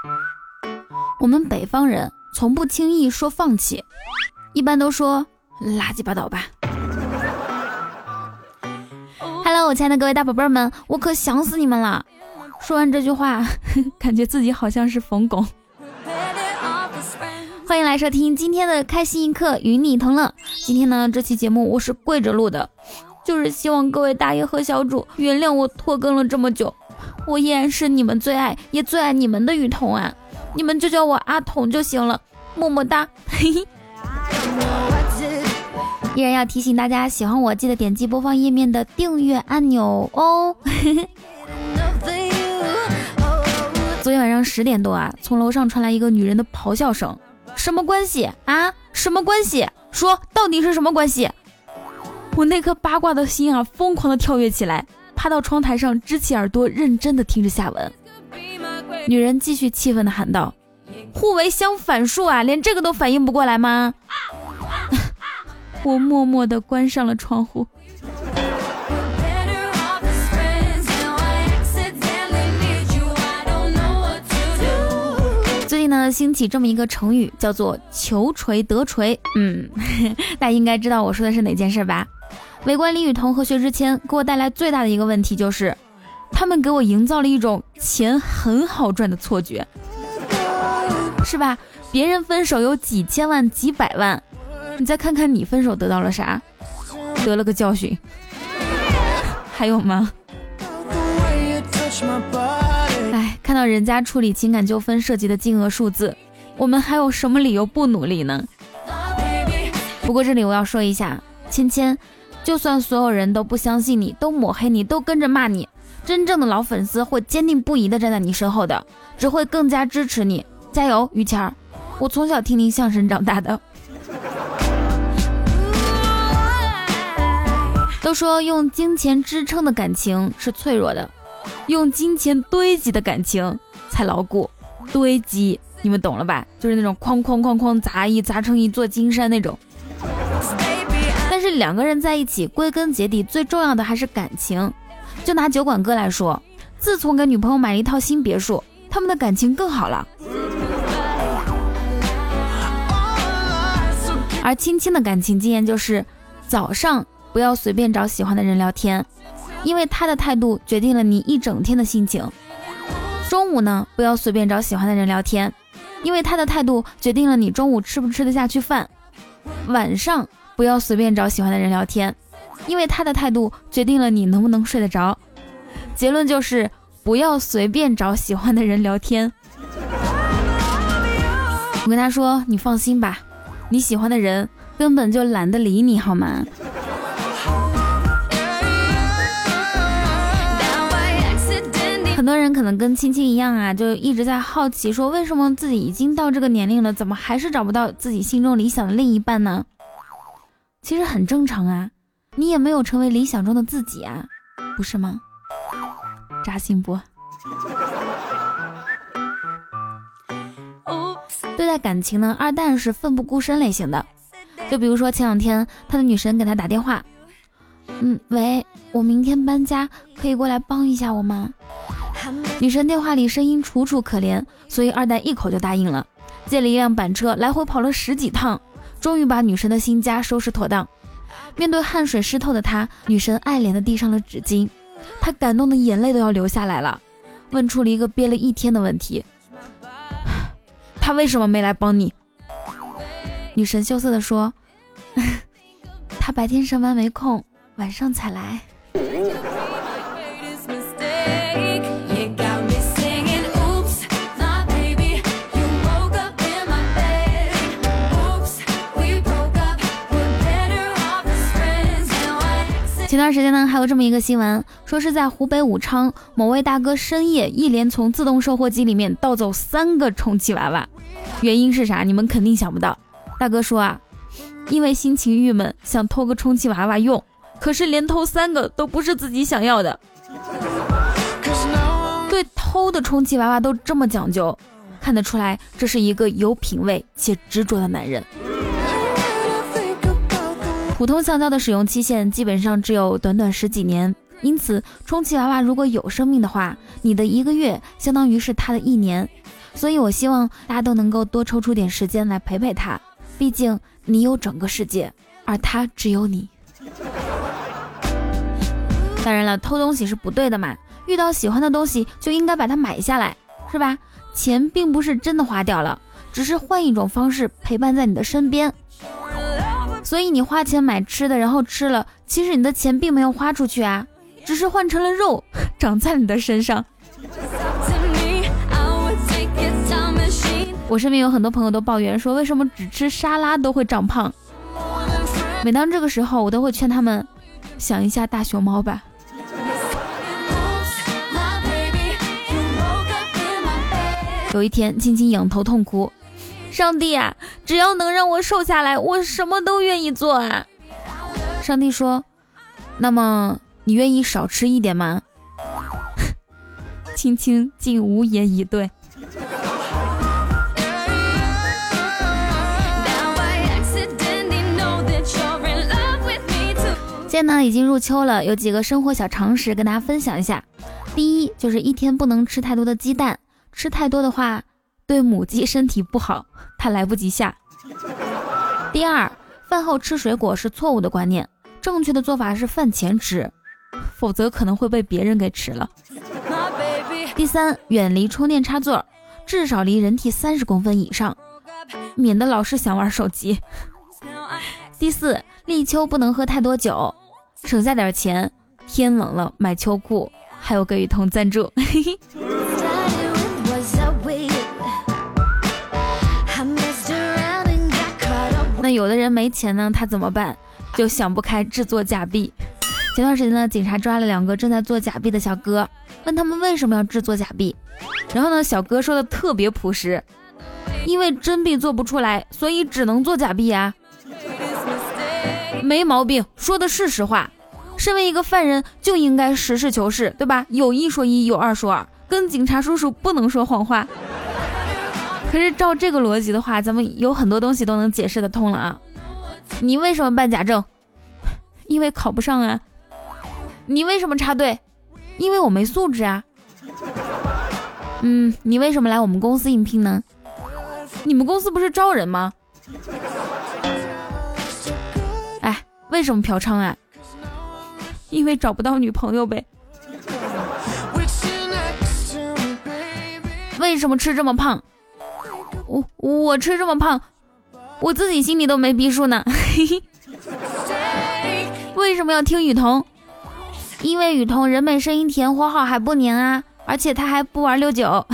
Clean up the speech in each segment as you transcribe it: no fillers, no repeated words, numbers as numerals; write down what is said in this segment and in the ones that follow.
我们北方人从不轻易说放弃，一般都说垃圾八倒吧。Hello， 我亲爱的各位大宝贝们，我可想死你们了。说完这句话，感觉自己好像是冯巩。欢迎来收听今天的开心一刻，与你同乐。今天呢，这期节目我是跪着录的，就是希望各位大爷和小主原谅我拖更了这么久。我依然是你们最爱也最爱你们的雨桐啊，你们就叫我阿童就行了，么么哒。依然要提醒大家，喜欢我记得点击播放页面的订阅按钮哦。昨天晚上10点多啊，从楼上传来一个女人的咆哮声，什么关系啊？什么关系？说到底是什么关系？我那颗八卦的心啊，疯狂的跳跃起来，趴到窗台上，支起耳朵，认真的听着下文。女人继续气愤的喊道：“互为相反数啊，连这个都反应不过来吗？”我默默地关上了窗户。最近呢，兴起这么一个成语，叫做求锤得锤。大家应该知道我说的是哪件事吧？围观李雨桐和薛之谦给我带来最大的一个问题就是，他们给我营造了一种钱很好赚的错觉，是吧？别人分手有几千万几百万，你再看看你分手得到了啥？得了个教训。还有吗？看到人家处理情感纠纷涉及的金额数字，我们还有什么理由不努力呢？不过这里我要说一下，芊芊，就算所有人都不相信你，都抹黑你，都跟着骂你，真正的老粉丝会坚定不移地站在你身后的，只会更加支持你。加油，于谦儿！我从小听您相声长大的。都说用金钱支撑的感情是脆弱的，用金钱堆积的感情才牢固。堆积，你们懂了吧？就是那种哐哐哐哐砸成一座金山那种。但是两个人在一起，归根结底最重要的还是感情。就拿酒馆哥来说，自从给女朋友买了一套新别墅，他们的感情更好了。而青青的感情经验就是，早上不要随便找喜欢的人聊天，因为他的态度决定了你一整天的心情。中午呢，不要随便找喜欢的人聊天，因为他的态度决定了你中午吃不吃得下去饭。晚上不要随便找喜欢的人聊天，因为他的态度决定了你能不能睡得着。结论就是，不要随便找喜欢的人聊天。我跟他说，你放心吧，你喜欢的人根本就懒得理你，好吗？很多人可能跟青青一样啊，就一直在好奇说，为什么自己已经到这个年龄了，怎么还是找不到自己心中理想的另一半呢？其实很正常啊，你也没有成为理想中的自己啊，不是吗？扎心不？对待感情呢，二蛋是奋不顾身类型的。就比如说前两天他的女神给他打电话，喂，我明天搬家，可以过来帮一下我吗？女神电话里声音楚楚可怜，所以二蛋一口就答应了，借了一辆板车来回跑了10几趟，终于把女神的新家收拾妥当。面对汗水湿透的她，女神爱怜的递上了纸巾，她感动的眼泪都要流下来了，问出了一个憋了1天的问题：他为什么没来帮你？女神羞涩地说：他白天上班没空，晚上才来。前段时间呢，还有这么一个新闻，说是在湖北武昌，某位大哥深夜一连从自动售货机里面盗走3个充气娃娃。原因是啥？你们肯定想不到。大哥说啊，因为心情郁闷，想偷个充气娃娃用，可是连偷3个都不是自己想要的。对偷的充气娃娃都这么讲究，看得出来这是一个有品位且执着的男人。普通橡胶的使用期限基本上只有短短10几年，因此充气娃娃如果有生命的话，你的1个月相当于是它的1年。 所以我希望大家都能够多抽出点时间来陪陪他，毕竟你有整个世界，而他只有你。当然了，偷东西是不对的嘛，遇到喜欢的东西就应该把它买下来，是吧？钱并不是真的花掉了，只是换一种方式陪伴在你的身边。所以你花钱买吃的，然后吃了，其实你的钱并没有花出去啊，只是换成了肉长在你的身上。我身边有很多朋友都抱怨说，为什么只吃沙拉都会长胖？每当这个时候，我都会劝他们想一下大熊猫吧。有一天，青青仰头痛哭，上帝啊，只要能让我瘦下来，我什么都愿意做啊。上帝说，那么你愿意少吃一点吗？青青竟无言以对。现在呢已经入秋了，有几个生活小常识跟大家分享一下。第一，就是一天不能吃太多的鸡蛋，吃太多的话对母鸡身体不好，它来不及下。第二，饭后吃水果是错误的观念，正确的做法是饭前吃，否则可能会被别人给吃了。第三，远离充电插座，至少离人体30公分以上，免得老是想玩手机。第四，立秋不能喝太多酒，省下点钱，天冷了买秋裤，还有个雨桐赞助。那有的人没钱呢，他怎么办？就想不开制作假币。前段时间呢，警察抓了2个正在做假币的小哥，问他们为什么要制作假币。然后呢，小哥说的特别朴实，因为真币做不出来，所以只能做假币啊。没毛病，说的是实话。身为一个犯人就应该实事求是，对吧？有一说一，有二说二，跟警察叔叔不能说谎话。可是照这个逻辑的话，咱们有很多东西都能解释得通了啊。你为什么办假证？因为考不上啊。你为什么插队？因为我没素质啊。你为什么来我们公司应聘呢？你们公司不是招人吗？哎，为什么嫖娼啊？因为找不到女朋友呗。为什么吃这么胖？我吃这么胖，我自己心里都没逼数呢。为什么要听雨桐？因为雨桐人美声音甜，活好还不黏啊，而且他还不玩69。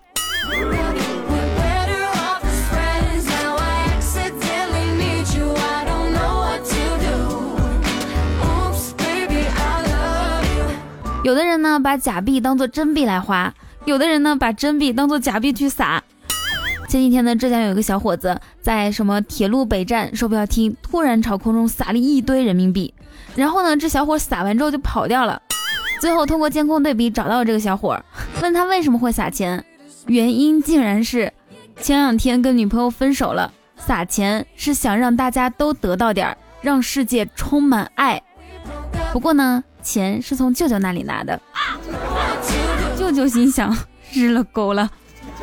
有的人呢把假币当作真币来花，有的人呢把真币当作假币去撒。前几天呢，浙江有一个小伙子在什么铁路北站售票厅突然朝空中撒了一堆人民币，然后呢这小伙撒完之后就跑掉了。最后通过监控对比找到了这个小伙，问他为什么会撒钱，原因竟然是前2天跟女朋友分手了，撒钱是想让大家都得到点，让世界充满爱。不过呢，钱是从舅舅那里拿的。舅舅心想，日了狗了。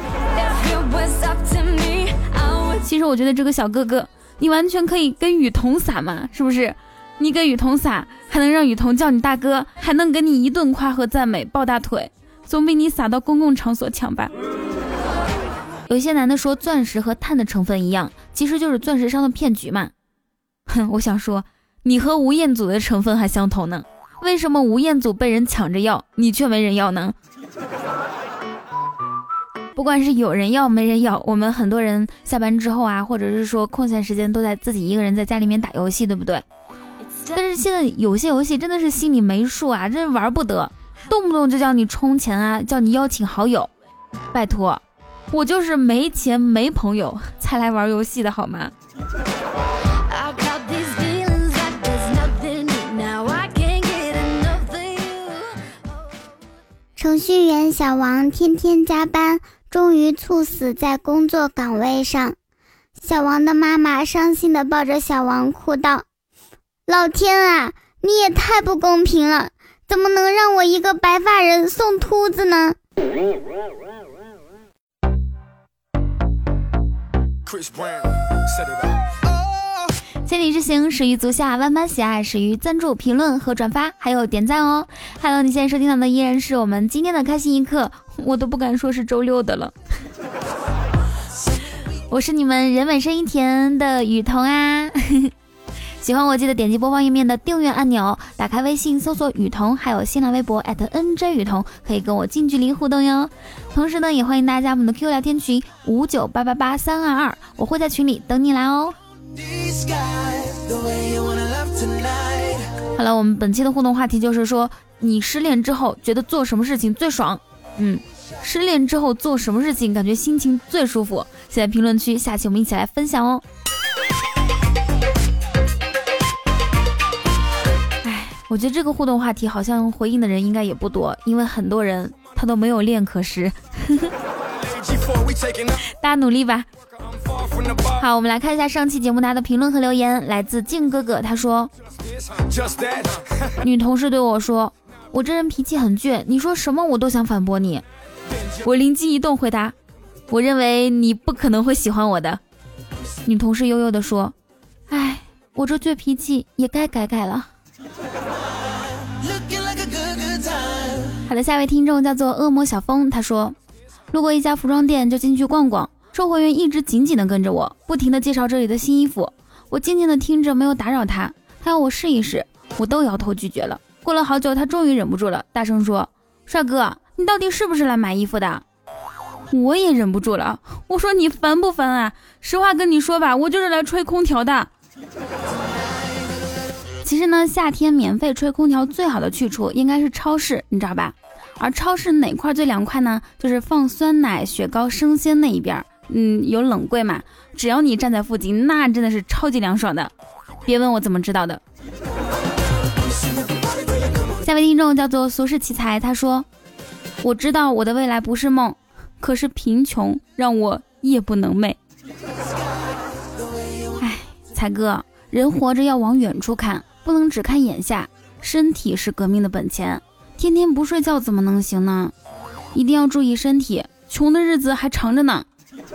其实我觉得这个小哥哥，你完全可以跟雨桐撒嘛，是不是？你给雨桐撒，还能让雨桐叫你大哥，还能给你一顿夸和赞美，抱大腿，总比你撒到公共场所强吧。有一些男的说钻石和碳的成分一样，其实就是钻石商的骗局嘛。我想说，你和吴彦祖的成分还相同呢，为什么吴彦祖被人抢着要，你却没人要呢？不管是有人要没人要，我们很多人下班之后啊，或者是说空闲时间都在自己一个人在家里面打游戏，对不对？但是现在有些游戏真的是心里没数啊，真是玩不得，动不动就叫你充钱啊，叫你邀请好友。拜托，我就是没钱没朋友才来玩游戏的好吗？ 程序员小王天天加班，终于猝死在工作岗位上。小王的妈妈伤心地抱着小王哭道：老天啊，你也太不公平了，怎么能让我一个白发人送秃子呢？ 千里之行始于足下，万般喜爱始于赞助、评论和转发，还有点赞哦。Hello， 你现在收听到的依然是我们今天的开心一刻，我都不敢说是周六的了。我是你们人美声音甜的雨桐啊。喜欢我记得点击播放页面的订阅按钮，打开微信搜索雨桐，还有新浪微博@NJ 雨桐，可以跟我近距离互动哟。同时呢，也欢迎大家加我们的 QQ 聊天群598888322，我会在群里等你来哦。好了，我们本期的互动话题就是说，你失恋之后觉得做什么事情最爽？失恋之后做什么事情感觉心情最舒服？现在评论区，下期我们一起来分享哦。我觉得这个互动话题好像回应的人应该也不多，因为很多人他都没有恋可失。大家努力吧。好，我们来看一下上期节目大家的评论和留言。来自静哥哥，他说，女同事对我说，我这人脾气很倔，你说什么我都想反驳你。我灵机一动回答，我认为你不可能会喜欢我的。女同事悠悠地说，哎，我这倔脾气也该改改了。好的，下一位听众叫做恶魔小风，他说，路过一家服装店就进去逛逛，售货员一直紧紧地跟着我，不停地介绍这里的新衣服。我静静地听着，没有打扰他，他要我试一试，我都摇头拒绝了。过了好久，他终于忍不住了，大声说，帅哥，你到底是不是来买衣服的？我也忍不住了，我说你烦不烦啊？实话跟你说吧，我就是来吹空调的。其实呢，夏天免费吹空调最好的去处应该是超市，你知道吧？而超市哪块最凉快呢？就是放酸奶、雪糕、生鲜那一边。有冷柜嘛，只要你站在附近，那真的是超级凉爽的。别问我怎么知道的。下位听众叫做俗世奇才，他说，我知道我的未来不是梦，可是贫穷让我夜不能寐。哎，才哥，人活着要往远处看，不能只看眼下，身体是革命的本钱，天天不睡觉怎么能行呢？一定要注意身体，穷的日子还长着呢。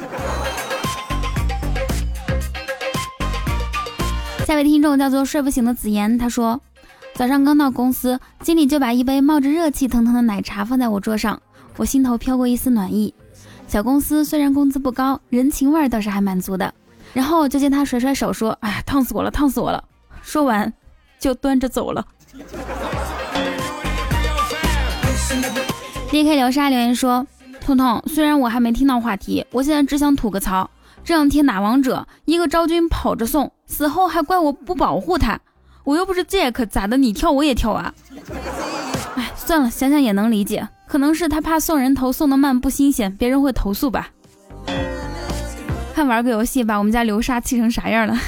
下位听众叫做睡不醒的子言，他说，早上刚到公司，经理就把一杯冒着热气腾腾的奶茶放在我桌上，我心头飘过一丝暖意。小公司虽然工资不高，人情味倒是还蛮足的。然后就见他甩甩手说，哎呀，烫死我了，烫死我了。说完就端着走了。DK 流沙留言说，痛痛，虽然我还没听到话题，我现在只想吐个槽。这两天打王者，一个昭君跑着送，死后还怪我不保护他，我又不是 Jack， 咋的？你跳我也跳啊！哎，算了，想想也能理解，可能是他怕送人头送得慢不新鲜，别人会投诉吧。看玩个游戏把我们家流沙气成啥样了。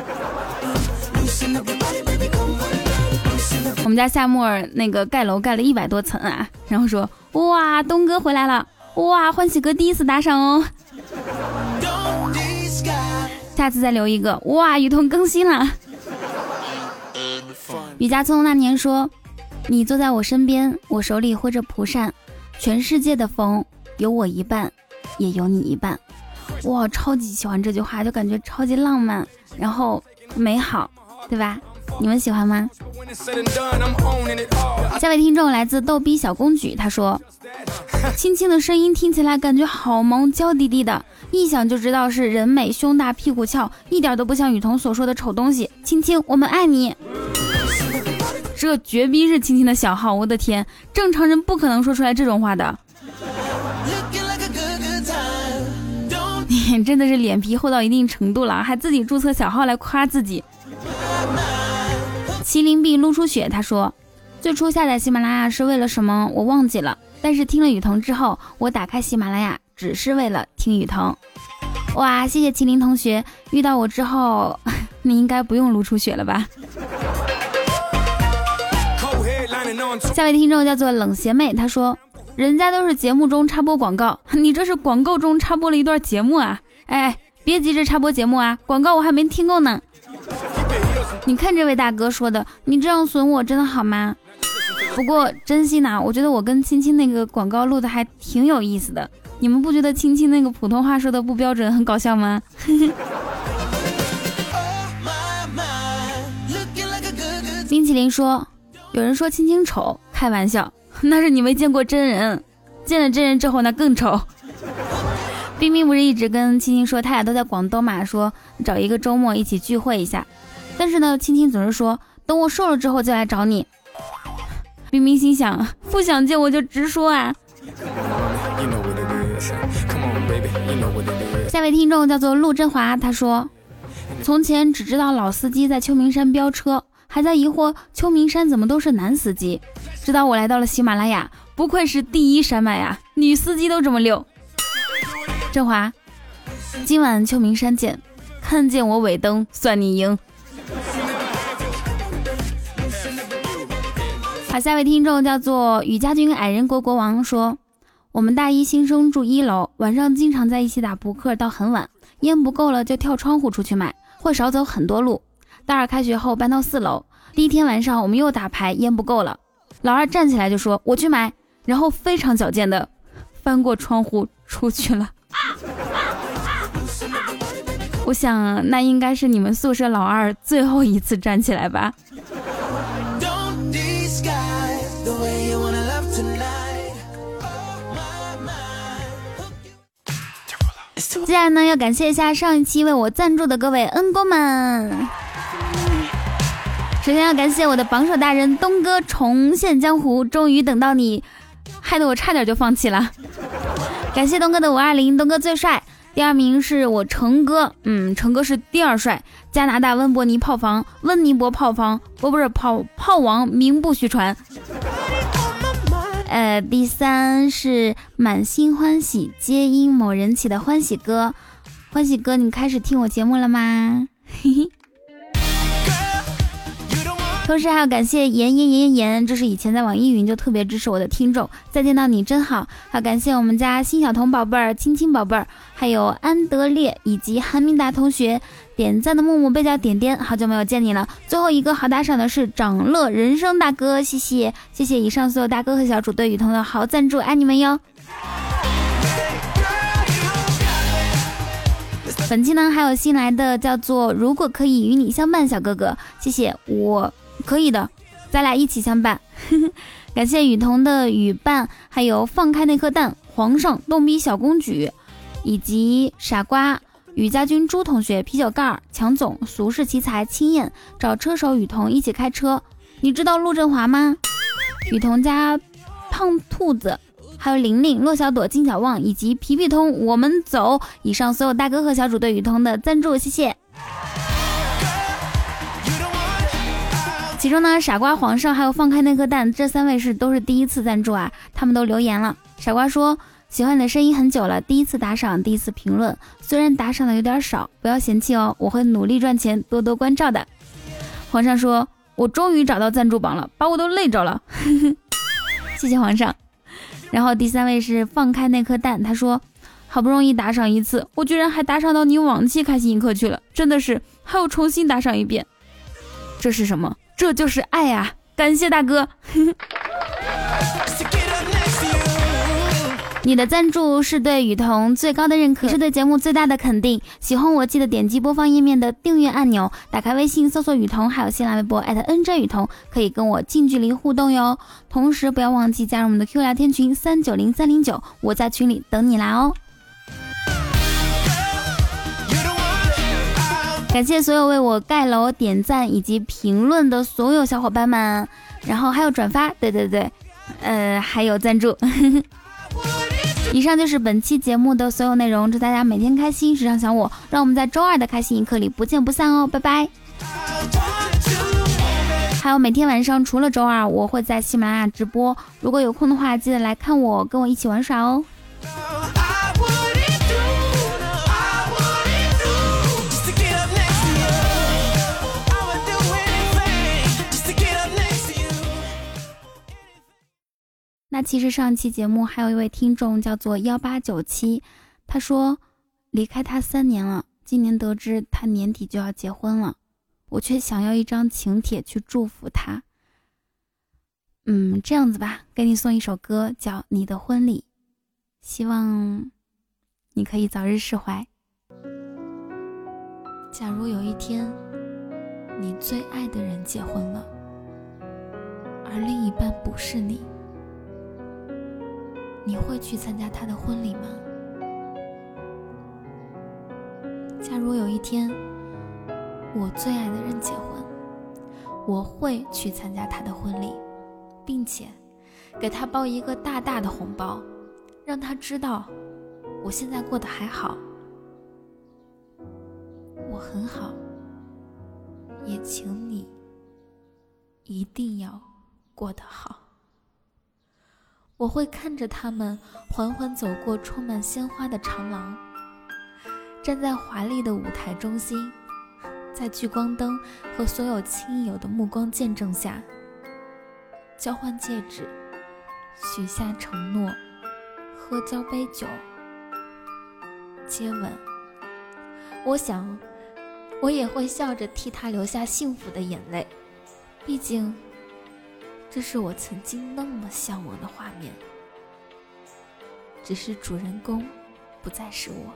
我们家夏沫那个盖楼盖了100多层啊，然后说，哇，东哥回来了，哇，欢喜哥第一次打赏哦。下次再留一个，哇，雨桐更新了。雨家聪那年说，你坐在我身边，我手里挥着蒲扇，全世界的风有我一半，也有你一半。哇，超级喜欢这句话，就感觉超级浪漫，然后美好，对吧？你们喜欢吗？下位听众来自逗逼小公举，他说，青青的声音听起来感觉好萌，娇滴滴的，一想就知道是人美胸大屁股翘，一点都不像雨桐所说的丑东西。青青，我们爱你。这绝逼是青青的小号，我的天，正常人不可能说出来这种话的。你真的是脸皮厚到一定程度了，还自己注册小号来夸自己。麒麟臂露出血，他说，最初下载喜马拉雅是为了什么我忘记了，但是听了雨桐之后，我打开喜马拉雅只是为了听雨桐。哇，谢谢麒麟同学，遇到我之后你应该不用露出血了吧。下位听众叫做冷邪妹，他说，人家都是节目中插播广告，你这是广告中插播了一段节目啊。哎，别急着插播节目啊，广告我还没听够呢。你看这位大哥说的，你这样损我真的好吗？不过真心啊，我觉得我跟青青那个广告录的还挺有意思的， 你们不觉得青青那个普通话说的不标准很搞笑吗？冰淇淋说，有人说青青丑，开玩笑，那是你没见过真人，见了真人之后那更丑。冰冰不是一直跟青青说他俩都在广东嘛，说找一个周末一起聚会一下，但是呢青青总是说等我瘦了之后再来找你。冰冰心想，不想见我就直说啊。下位听众叫做陆振华，他说从前只知道老司机在秋名山飙车，还在疑惑秋名山怎么都是男司机，直到我来到了喜马拉雅，不愧是第一山脉呀，女司机都这么溜。振华，今晚秋名山见，看见我尾灯算你赢。好，下位听众叫做雨家军矮人国国王，说我们大一新生住1楼，晚上经常在一起打扑克到很晚，烟不够了就跳窗户出去买，会少走很多路。大二开学后搬到4楼，第一天晚上我们又打牌，烟不够了，老二站起来就说我去买，然后非常矫健的翻过窗户出去了。我想那应该是你们宿舍老二最后一次站起来吧。接下来呢，要感谢一下上一期为我赞助的各位恩公们。首先要感谢我的榜首大人东哥重现江湖，终于等到你，害得我差点就放弃了。感谢东哥的520，东哥最帅。第二名是我成哥，成哥是第二帅。加拿大温伯尼炮房，温尼伯炮房，不是炮王，名不虚传。第三是满心欢喜，皆因某人起的欢喜哥。欢喜哥，你开始听我节目了吗？嘿嘿。同时还要感谢严，这是以前在网易云就特别支持我的听众，再见到你真好。还要感谢我们家新小童宝贝儿、青青宝贝儿，还有安德烈以及韩明达同学。点赞的木木被叫点点，好久没有见你了。最后一个好打赏的是长乐人生大哥，谢谢以上所有大哥和小主对雨桐的好赞助，爱你们哟。本期呢还有新来的叫做如果可以与你相伴小哥哥，谢谢，我可以的，咱俩一起相伴。感谢雨桐的雨伴，还有放开那颗蛋、皇上、逗比小公举，以及傻瓜、雨家军、朱同学、啤酒盖、强总、俗世奇才、青燕、找车手雨桐一起开车。你知道陆振华吗？雨桐家胖兔子，还有玲玲、骆小朵、金小旺以及皮皮通，我们走。以上所有大哥和小主对雨桐的赞助，谢谢。其中呢，傻瓜、皇上还有放开那颗蛋，这3位都是第一次赞助啊，他们都留言了。傻瓜说喜欢你的声音很久了，第一次打赏，第一次评论，虽然打赏的有点少，不要嫌弃哦，我会努力赚钱，多多关照的。皇上说我终于找到赞助榜了，把我都累着了。谢谢皇上。然后第3位是放开那颗蛋，他说好不容易打赏一次，我居然还打赏到你往期开心一刻去了，真的是还要重新打赏一遍。这是什么？这就是爱啊，感谢大哥。你的赞助是对雨桐最高的认可，也是对节目最大的肯定。喜欢我记得点击播放页面的订阅按钮，打开微信搜索雨桐，还有新浪微博@NJ雨桐，可以跟我近距离互动哟。同时不要忘记加入我们的 Q 聊天群390309，我在群里等你来哦。感谢所有为我盖楼、点赞以及评论的所有小伙伴们，然后还有转发，对，还有赞助。以上就是本期节目的所有内容，祝大家每天开心，时常想我，让我们在周二的开心一刻里不见不散哦，拜拜。还有每天晚上除了周二，我会在喜马拉雅直播，如果有空的话记得来看我，跟我一起玩耍哦。那其实上期节目还有一位听众叫做1897，他说离开他3年了，今年得知他年底就要结婚了，我却想要一张请帖去祝福他。这样子吧，给你送一首歌，叫《你的婚礼》。 希望你可以早日释怀。假如有一天你最爱的人结婚了，而另一半不是你，你会去参加他的婚礼吗？假如有一天我最爱的人结婚，我会去参加他的婚礼，并且给他包一个大大的红包，让他知道我现在过得还好，我很好，也请你一定要过得好。我会看着他们缓缓走过充满鲜花的长廊，站在华丽的舞台中心，在聚光灯和所有亲友的目光见证下，交换戒指，许下承诺，喝交杯酒，接吻。我想我也会笑着替他流下幸福的眼泪，毕竟这是我曾经那么向往的画面，只是主人公不再是我。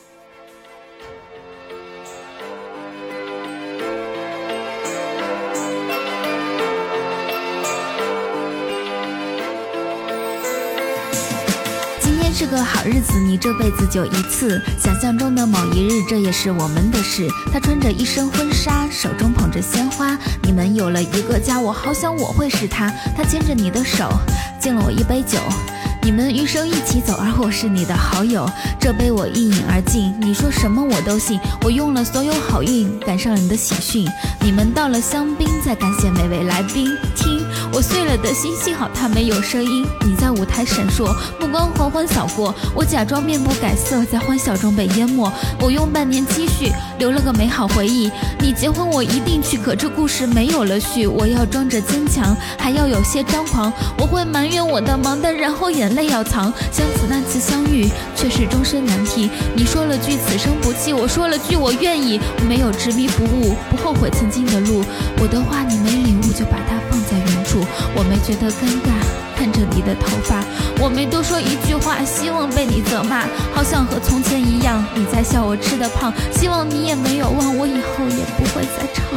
是个好日子，你这辈子就一次，想象中的某一日，这也是我们的事。他穿着一身婚纱，手中捧着鲜花，你们有了一个家，我好想我会是他。他牵着你的手，敬了我一杯酒，你们余生一起走，而我是你的好友。这杯我一饮而尽，你说什么我都信。我用了所有好运，赶上了你的喜讯。你们倒了香槟，再感谢每位来宾。听我碎了的心，幸好它没有声音。你在舞台闪烁，目光缓缓扫过，我假装面不改色，在欢笑中被淹没。我用半年积蓄留了个美好回忆，你结婚我一定去，可这故事没有了序。我要装着坚强，还要有些张狂，我会埋怨我的忙，但然后眼泪要藏。相似那次相遇，却是终身难题。你说了句此生不弃，我说了句我愿意。我没有执迷不悟，不后悔曾经的路。我的话你没领悟，就把它放在原处。我没觉得尴尬，看着你的头发，我没多说一句话，希望被你责骂。好想和从前一样，你在笑我吃得胖，希望你也没有忘，我以后也不会再唱。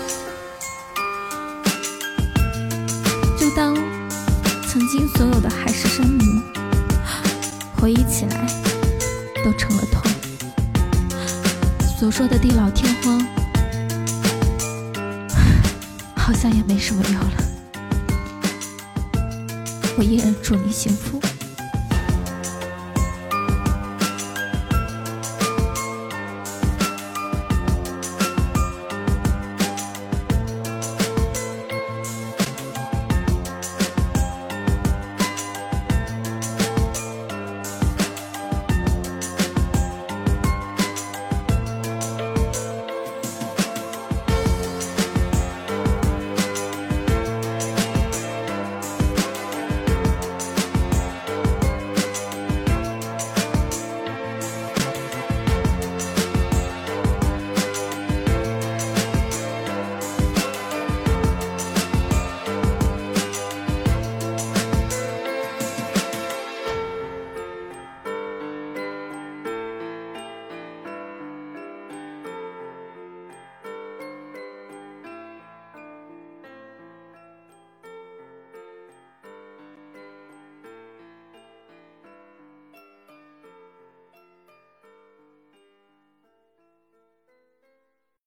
就当曾经所有的海誓山盟，回忆起来都成了痛。所说的地老天荒，好像也没什么用了。我依然祝你幸福。